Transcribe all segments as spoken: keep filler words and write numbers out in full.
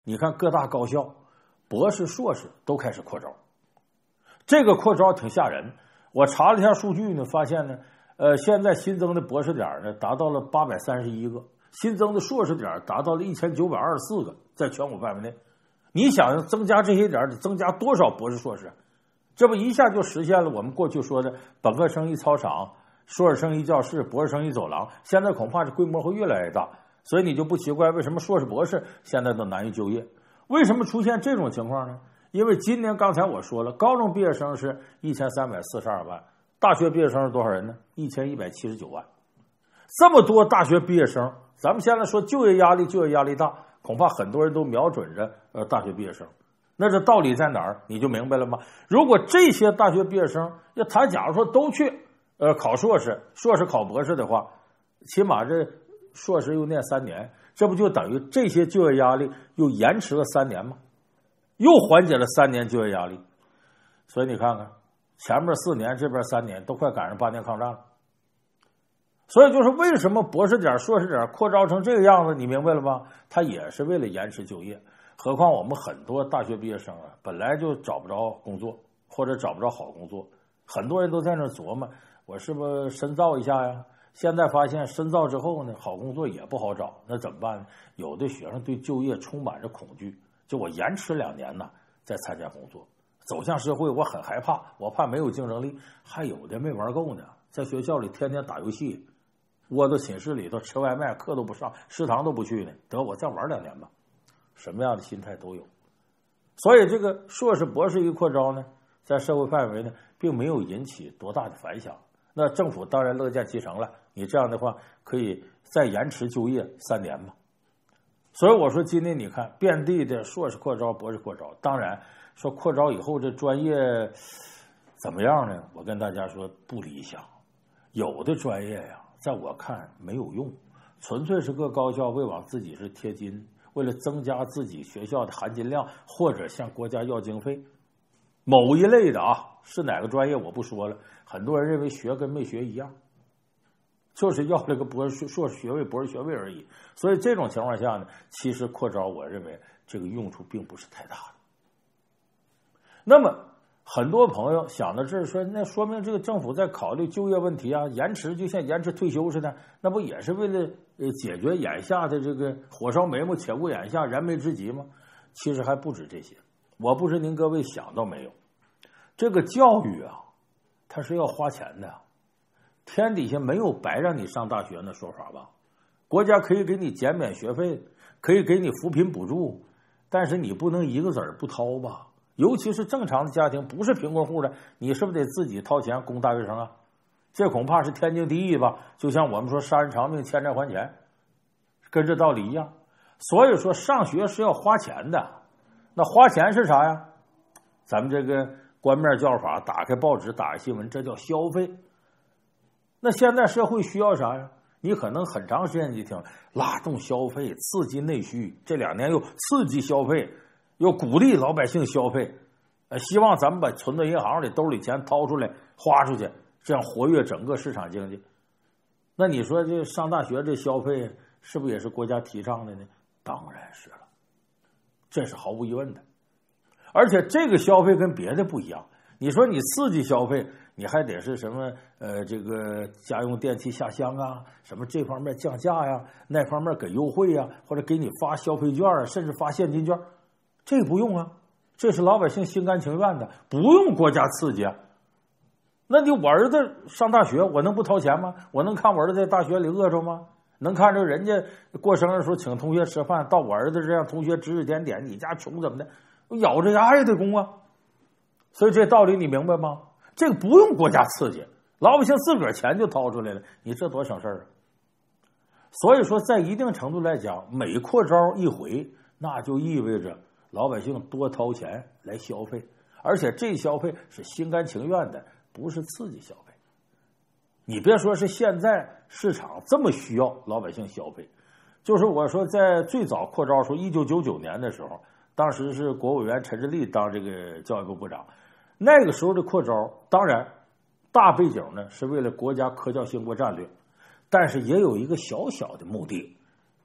你看各大高校，博士、硕士都开始扩招，这个扩招挺吓人。我查了一下数据呢，发现呢，呃，现在新增的博士点呢达到了八百三十一个，新增的硕士点达到了一千九百二十四个，在全国范围内。你想增加这些点，得增加多少博士、硕士？这不一下就实现了我们过去说的本科生一操场，硕士生一教室，博士生一走廊。现在恐怕这规模会越来越大，所以你就不奇怪为什么硕士、博士现在都难以就业。为什么出现这种情况呢？因为今年刚才我说了，高中毕业生是一千三百四十二万，大学毕业生是多少人呢？一千一百七十九万。这么多大学毕业生，咱们现在说就业压力，就业压力大，恐怕很多人都瞄准着呃大学毕业生。那这道理在哪儿？你就明白了吗？如果这些大学毕业生要他假如说都去呃考硕士，硕士考博士的话，起码这硕士又念三年，这不就等于这些就业压力又延迟了三年吗？又缓解了三年就业压力。所以你看看，前面四年，这边三年，都快赶上八年抗战了。所以就是为什么博士点、硕士点扩招成这个样子，你明白了吧？他也是为了延迟就业。何况我们很多大学毕业生啊，本来就找不着工作，或者找不着好工作，很多人都在那琢磨，我是不是深造一下呀？现在发现深造之后呢，好工作也不好找，那怎么办呢？有的学生对就业充满着恐惧，就我延迟两年呢再参加工作，走向社会我很害怕，我怕没有竞争力。还有的没玩够呢，在学校里天天打游戏，窝在寝室里头吃外卖，课都不上，食堂都不去呢，得我再玩两年吧。什么样的心态都有。所以这个硕士、博士一扩招呢，在社会范围呢并没有引起多大的反响。那政府当然乐见其成了，你这样的话可以再延迟就业三年嘛。所以我说今天你看遍地的硕士扩招、博士扩招，当然说扩招以后这专业怎么样呢？我跟大家说不理想，有的专业呀，在我看没有用，纯粹是各高校为往自己是贴金，为了增加自己学校的含金量，或者向国家要经费。某一类的啊，是哪个专业我不说了，很多人认为学跟没学一样，就是要了个博士、硕士学位、博士学位而已。所以这种情况下呢，其实扩招我认为这个用处并不是太大的。那么很多朋友想到这儿说，那说明这个政府在考虑就业问题啊，延迟就像延迟退休似的，那不也是为了呃解决眼下的这个火烧眉毛且顾眼下燃眉之急吗？其实还不止这些。我不知您各位想到没有，这个教育啊，它是要花钱的，天底下没有白让你上大学的说法吧？国家可以给你减免学费，可以给你扶贫补助，但是你不能一个子儿不掏吧？尤其是正常的家庭，不是贫困户的，你是不是得自己掏钱供大学生啊？这恐怕是天经地义吧？就像我们说杀人偿命，欠债还钱，跟这道理一样。所以说上学是要花钱的，那花钱是啥呀？咱们这个官面叫法，打开报纸，打开新闻，这叫消费。那现在社会需要啥呀？你可能很长时间你听拉动消费，刺激内需，这两年又刺激消费，又鼓励老百姓消费，呃，希望咱们把存到银行里兜里钱掏出来花出去，这样活跃整个市场经济。那你说这上大学这消费是不是也是国家提倡的呢？当然是了，这是毫无疑问的。而且这个消费跟别的不一样，你说你刺激消费，你还得是什么呃，这个家用电器下乡啊，什么这方面降价呀，那方面给优惠呀，或者给你发消费券啊，甚至发现金券，这不用啊，这是老百姓心甘情愿的，不用国家刺激啊。那你我儿子上大学，我能不掏钱吗？我能看我儿子在大学里饿着吗？能看着人家过生日的时候请同学吃饭，到我儿子这样同学指指点点，你家穷怎么的，咬着牙也得供啊。所以这道理你明白吗？这个不用国家刺激，老百姓自个儿钱就掏出来了，你这多省事儿啊！所以说在一定程度来讲，每扩招一回，那就意味着老百姓多掏钱来消费，而且这消费是心甘情愿的，不是刺激消费。你别说是现在市场这么需要老百姓消费，就是我说在最早扩招时候，一九九九年的时候，当时是国务委员陈志立当这个教育部部长，那个时候的扩招，当然大背景呢是为了国家科教兴国战略，但是也有一个小小的目的，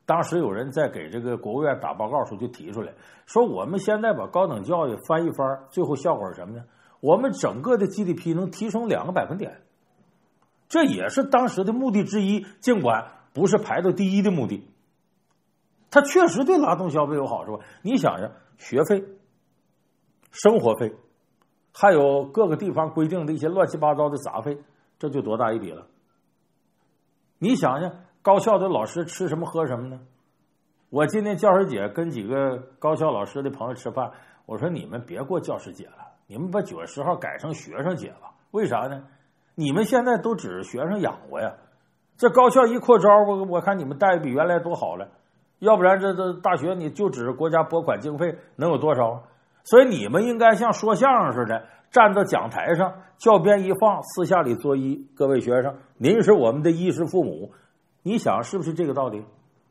当时有人在给这个国务院打报告时候就提出来说，我们现在把高等教育翻一番，最后效果是什么呢？我们整个的 G D P 能提升两个百分点，这也是当时的目的之一，尽管不是排到第一的目的。它确实对拉动消费有好处。你想想，学费、生活费，还有各个地方规定的一些乱七八糟的杂费，这就多大一笔了。你想想，高校的老师吃什么喝什么呢？我今天教师节跟几个高校老师的朋友吃饭，我说你们别过教师节了，你们把九月十号改成学生节了。为啥呢？你们现在都指着学生养活呀，这高校一扩招，我我看你们待遇比原来多好了。要不然这这大学你就指着国家拨款经费能有多少？所以你们应该像说相声似的，站到讲台上，教鞭一放，私下里作揖，各位学生，您是我们的衣食父母。你想是不是这个道理？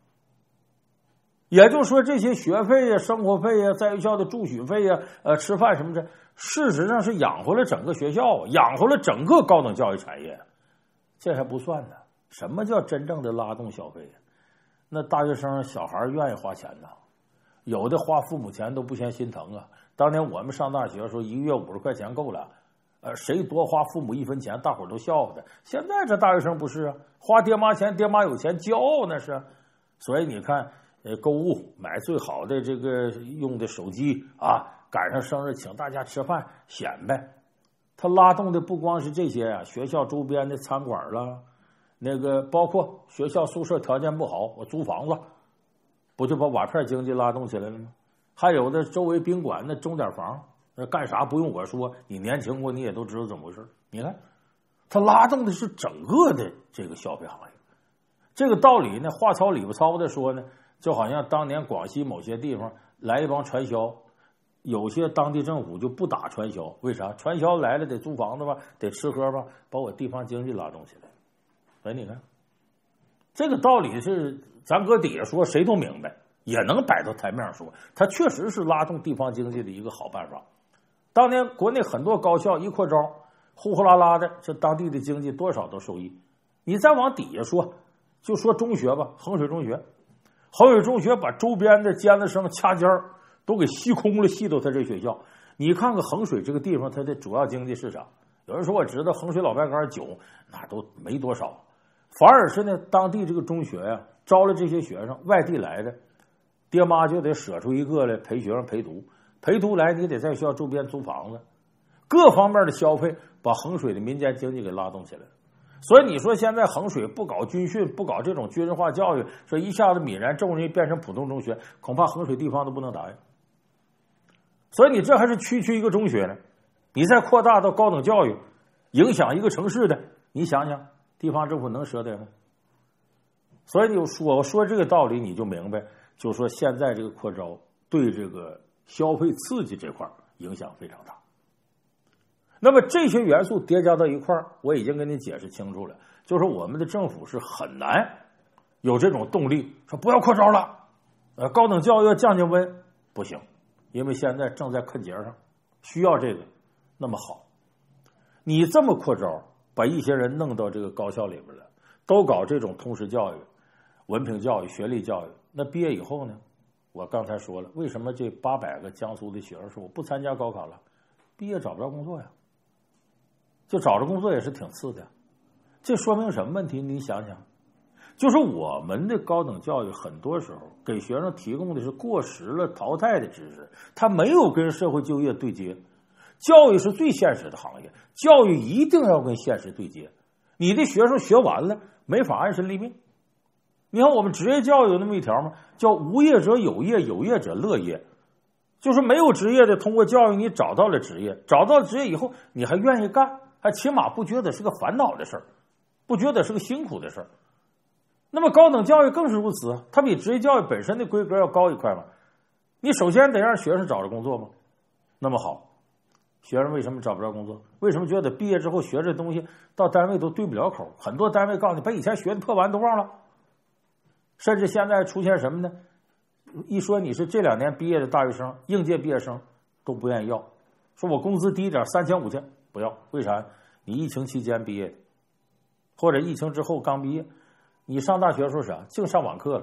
也就是说，这些学费呀、生活费呀、在学校的住宿费呀、呃吃饭什么的，事实上是养活了整个学校，养活了整个高等教育产业。这还不算呢，什么叫真正的拉动消费呀？那大学生小孩愿意花钱呐，有的花父母钱都不嫌心疼啊。当年我们上大学的时候，一个月五十块钱够了，呃，谁多花父母一分钱，大伙儿都笑话的。现在这大学生不是啊，花爹妈钱，爹妈有钱，骄傲那是。所以你看，呃，购物买最好的这个用的手机啊，赶上生日请大家吃饭显摆。它拉动的不光是这些啊，学校周边的餐馆啦。那个包括学校宿舍条件不好，我租房子，不就把瓦片经济拉动起来了吗？还有的周围宾馆那钟点房，那干啥不用我说，你年轻过你也都知道怎么回事。你看，它拉动的是整个的这个消费行业。这个道理呢，话糙理不糙的说呢，就好像当年广西某些地方来一帮传销，有些当地政府就不打传销，为啥？传销来了得租房子吧，得吃喝吧，把我地方经济拉动起来。所以你看，这个道理是咱搁底下说谁都明白，也能摆到台面上说，它确实是拉动地方经济的一个好办法。当年国内很多高校一扩招，呼呼啦啦的，这当地的经济多少都受益。你再往底下说，就说中学吧，衡水中学，衡水中学把周边的尖子生、掐尖儿都给吸空了，吸到他这学校。你看看衡水这个地方，它的主要经济市场，有人说我知道衡水老白干酒，那都没多少。反而是呢，当地这个中学呀、啊，招了这些学生，外地来的，爹妈就得舍出一个来陪学生陪读，陪读来你得在学校周边租房子，各方面的消费把衡水的民间经济给拉动起来了。所以你说现在衡水不搞军训，不搞这种军事化教育，说一下子泯然众人变成普通中学，恐怕衡水地方都不能答应。所以你这还是区区一个中学呢，你再扩大到高等教育，影响一个城市的，你想想。地方政府能舍得吗？所以你说我说这个道理，你就明白，就说现在这个扩招对这个消费刺激这块影响非常大。那么这些元素叠加到一块儿，我已经跟你解释清楚了，就是我们的政府是很难有这种动力说不要扩招了，呃，高等教育要降降温，不行，因为现在正在课节上，需要这个。那么好，你这么扩招。把一些人弄到这个高校里边了，都搞这种通识教育、文凭教育、学历教育。那毕业以后呢？我刚才说了，为什么这八百个江苏的学生说我不参加高考了？毕业找不着工作呀，就找着工作也是挺次的。这说明什么问题？你想想，就是我们的高等教育很多时候给学生提供的是过时了、淘汰的知识，它没有跟社会就业对接。教育是最现实的行业，教育一定要跟现实对接。你的学生学完了，没法安身立命。你看我们职业教育有那么一条吗？叫无业者有业，有业者乐业。就是没有职业的，通过教育你找到了职业，找到职业以后，你还愿意干，还起码不觉得是个烦恼的事儿，不觉得是个辛苦的事儿。那么高等教育更是如此，它比职业教育本身的规格要高一块嘛。你首先得让学生找着工作嘛。那么好。学生为什么找不着工作？为什么觉得毕业之后学这东西到单位都对不了口？很多单位告诉你，把以前学的破完都忘了。甚至现在出现什么呢？一说你是这两年毕业的大学生，应届毕业生都不愿意要，说我工资低点，三千五千不要。为啥？你疫情期间毕业的，或者疫情之后刚毕业，你上大学时候啥？净上网课了，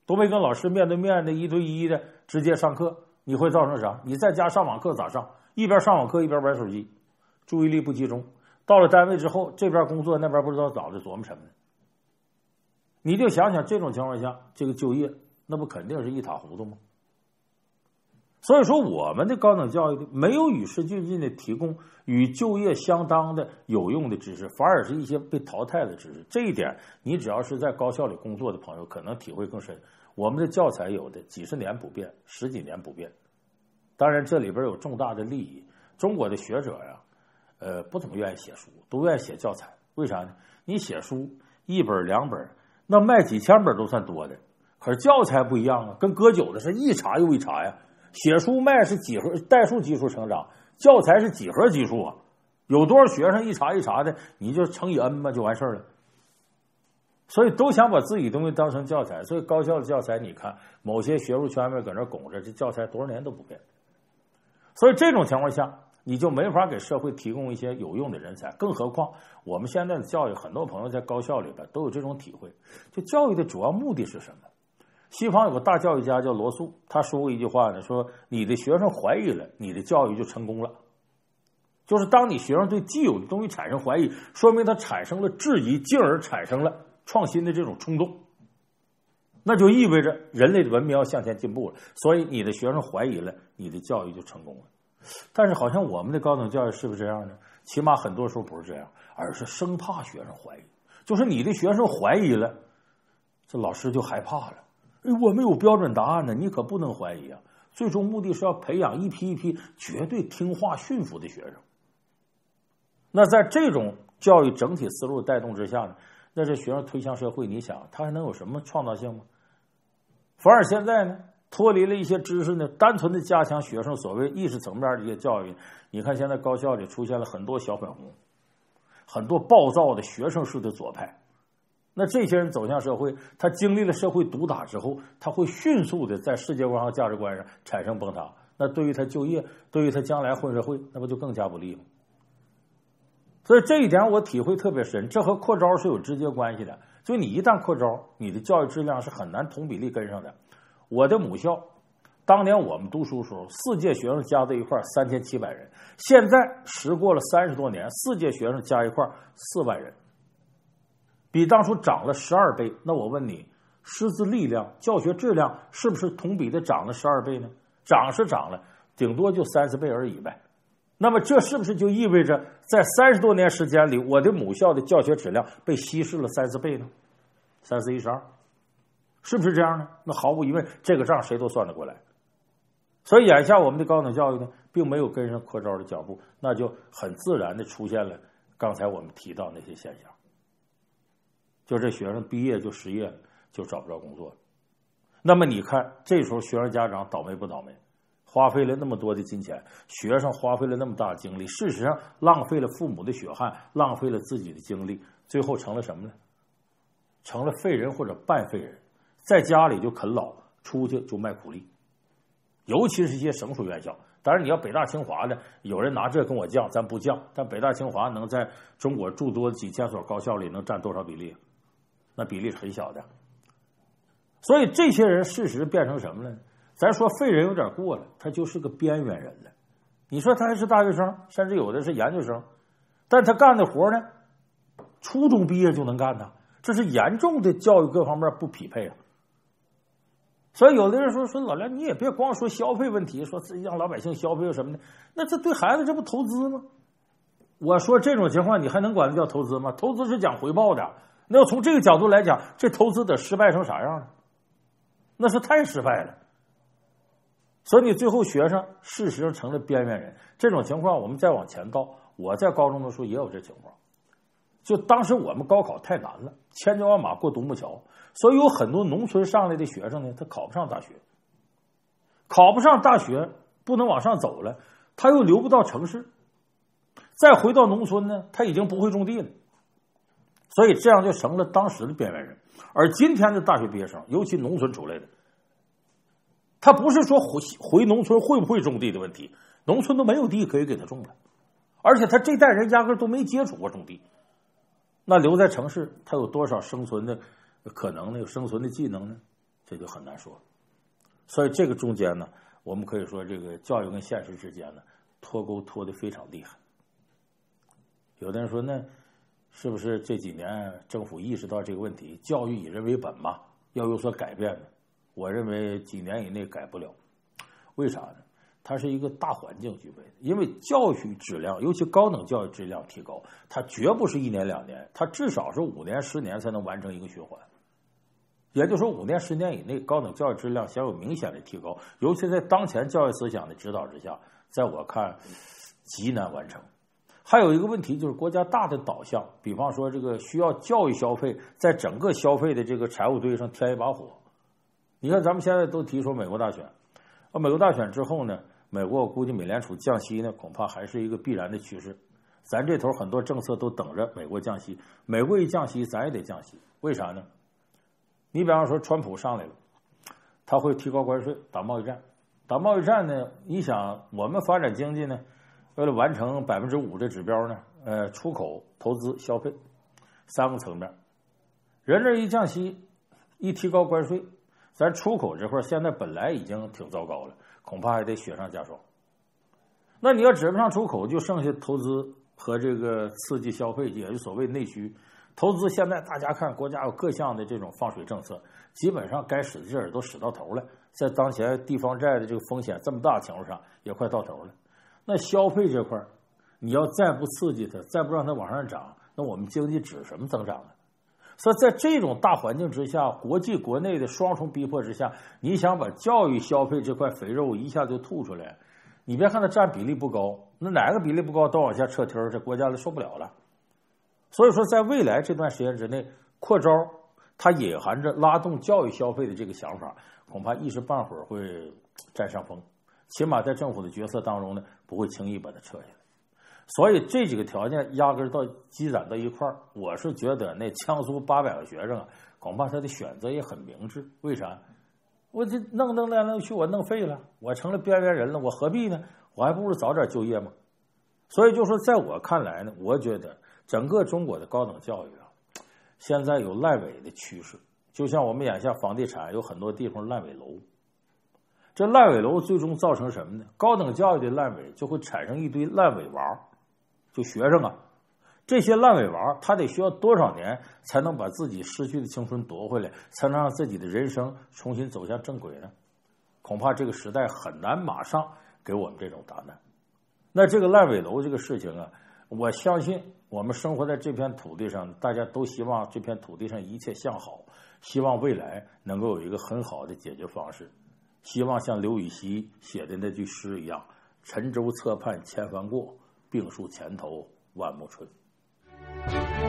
都没跟老师面对面的一对一的直接上课，你会造成啥？你在家上网课咋上？一边上网课一边玩手机，注意力不集中。到了单位之后，这边工作那边不知道咋的琢磨什么呢？你就想想这种情况下，这个就业那不肯定是一塌糊涂吗？所以说，我们的高等教育没有与时俱进的提供与就业相当的有用的知识，反而是一些被淘汰的知识。这一点，你只要是在高校里工作的朋友，可能体会更深。我们的教材有的几十年不变，十几年不变。当然，这里边有重大的利益。中国的学者呀、啊，呃，不怎么愿意写书，都愿意写教材。为啥呢？你写书一本两本，那卖几千本都算多的。可是教材不一样啊，跟割韭的是一茬又一茬呀。写书卖是几何代数基数成长，教材是几何基数啊，有多少学生一茬一茬的，你就乘以 n 嘛，就完事儿了。所以都想把自己东西当成教材，所以高校的教材，你看某些学术圈们搁那拱着，这教材多少年都不变。所以这种情况下，你就没法给社会提供一些有用的人才。更何况我们现在的教育，很多朋友在高校里边都有这种体会，就教育的主要目的是什么？西方有个大教育家叫罗素，他说过一句话呢，说你的学生怀疑了，你的教育就成功了。就是当你学生对既有的东西产生怀疑，说明他产生了质疑，进而产生了创新的这种冲动，那就意味着人类的文明要向前进步了。所以你的学生怀疑了，你的教育就成功了。但是好像我们的高等教育是不是这样呢？起码很多时候不是这样，而是生怕学生怀疑。就是你的学生怀疑了，这老师就害怕了。哎，我没有标准答案呢，你可不能怀疑啊！最终目的是要培养一批一批绝对听话驯服的学生。那在这种教育整体思路带动之下呢，那这学生推向社会，你想他还能有什么创造性吗？反而现在呢，脱离了一些知识呢，单纯的加强学生所谓意识层面的一些教育。你看现在高校里出现了很多小粉红，很多暴躁的学生式的左派。那这些人走向社会，他经历了社会毒打之后，他会迅速的在世界观和价值观上产生崩塌。那对于他就业，对于他将来混社会，那不就更加不利吗？所以这一点我体会特别深，这和扩招是有直接关系的。就你一旦扩招，你的教育质量是很难同比例跟上的。我的母校，当年我们读书时候，四届学生加在一块三千七百人，现在时过了三十多年，四届学生加一块四万人。比当初涨了十二倍，那我问你，师资力量、教学质量是不是同比的涨了十二倍呢？涨是涨了，顶多就三十倍而已呗。那么这是不是就意味着在三十多年时间里，我的母校的教学质量被稀释了三四倍呢？三四一十二，是不是这样呢？那毫无疑问，这个账谁都算得过来。所以眼下我们的高等教育呢，并没有跟上扩招的脚步，那就很自然的出现了刚才我们提到那些现象。就这学生毕业就失业了，就找不着工作了。那么你看，这时候学生家长倒霉不倒霉？花费了那么多的金钱，学生花费了那么大的精力，事实上浪费了父母的血汗，浪费了自己的精力，最后成了什么呢？成了废人或者半废人，在家里就啃老，出去就卖苦力。尤其是一些省属院校，当然你要北大清华的，有人拿这跟我犟，咱不犟。但北大清华能在中国诸多几千所高校里能占多少比例？那比例是很小的。所以这些人事实变成什么了呢？咱说废人有点过了，他就是个边缘人了。你说他还是大学生，甚至有的是研究生，但他干的活呢，初中毕业就能干的，这是严重的教育各方面不匹配啊。所以有的人说说老梁，你也别光说消费问题，说让老百姓消费什么的，那这对孩子这不投资吗？我说这种情况你还能管它叫投资吗？投资是讲回报的，那要从这个角度来讲，这投资得失败成啥样呢？那是太失败了。所以你最后学生事实上成了边缘人。这种情况我们再往前倒，我在高中的时候也有这情况。就当时我们高考太难了，千军万马过独木桥，所以有很多农村上来的学生呢，他考不上大学，考不上大学不能往上走了，他又留不到城市，再回到农村呢，他已经不会种地了，所以这样就成了当时的边缘人。而今天的大学毕业生，尤其农村出来的，他不是说回回农村会不会种地的问题，农村都没有地可以给他种了，而且他这代人压根都没接触过种地。那留在城市，他有多少生存的可能呢？有生存的技能呢？ 这就很难说。所以这个中间呢，我们可以说这个教育跟现实之间呢脱钩脱得非常厉害。有的人说，那是不是这几年政府意识到这个问题，教育以人为本嘛，要有所改变呢？我认为几年以内改不了。为啥呢？它是一个大环境具备的，因为教育质量，尤其高等教育质量提高，它绝不是一年两年，它至少是五年十年才能完成一个循环。也就是说，五年十年以内，高等教育质量想有明显的提高，尤其在当前教育思想的指导之下，在我看极难完成。还有一个问题就是国家大的导向，比方说这个需要教育消费在整个消费的这个柴火堆上添一把火。你看咱们现在都提出美国大选，啊，美国大选之后呢，美国我估计美联储降息呢，恐怕还是一个必然的趋势。咱这头很多政策都等着美国降息，美国一降息，咱也得降息。为啥呢？你比方说川普上来了，他会提高关税，打贸易战。打贸易战呢，你想我们发展经济呢，为了完成百分之五的指标呢，呃，出口、投资、消费三个层面。人这一降息，一提高关税，咱出口这块现在本来已经挺糟糕了，恐怕还得雪上加霜。那你要指不上出口，就剩下投资和这个刺激消费，也就所谓内需。投资现在大家看，国家有各项的这种放水政策，基本上该使的劲儿都使到头了。在当前地方债的这个风险这么大的情况上，也快到头了。那消费这块，你要再不刺激它，再不让它往上涨，那我们经济指什么增长啊？所以在这种大环境之下，国际国内的双重逼迫之下，你想把教育消费这块肥肉一下就吐出来，你别看它占比例不高，那哪个比例不高都往下撤梯儿，这国家就受不了了。所以说，在未来这段时间之内，扩招它隐含着拉动教育消费的这个想法，恐怕一时半会儿会占上风，起码在政府的决策当中呢，不会轻易把它撤下来。所以这几个条件压根儿到积攒到一块儿，我是觉得那江苏八百个学生啊，恐怕他的选择也很明智。为啥？我这弄弄来弄去，我弄废了，我成了边缘人了，我何必呢？我还不如早点就业嘛。所以就说，在我看来呢，我觉得整个中国的高等教育啊，现在有烂尾的趋势。就像我们眼下房地产有很多地方烂尾楼，这烂尾楼最终造成什么呢？高等教育的烂尾就会产生一堆烂尾娃，就学生啊，这些烂尾娃他得需要多少年才能把自己失去的青春夺回来，才能让自己的人生重新走向正轨呢？恐怕这个时代很难马上给我们这种答案。那这个烂尾楼这个事情啊，我相信我们生活在这片土地上，大家都希望这片土地上一切向好，希望未来能够有一个很好的解决方式，希望像刘禹锡写的那句诗一样，沉舟侧畔千帆过，病树前头万木春。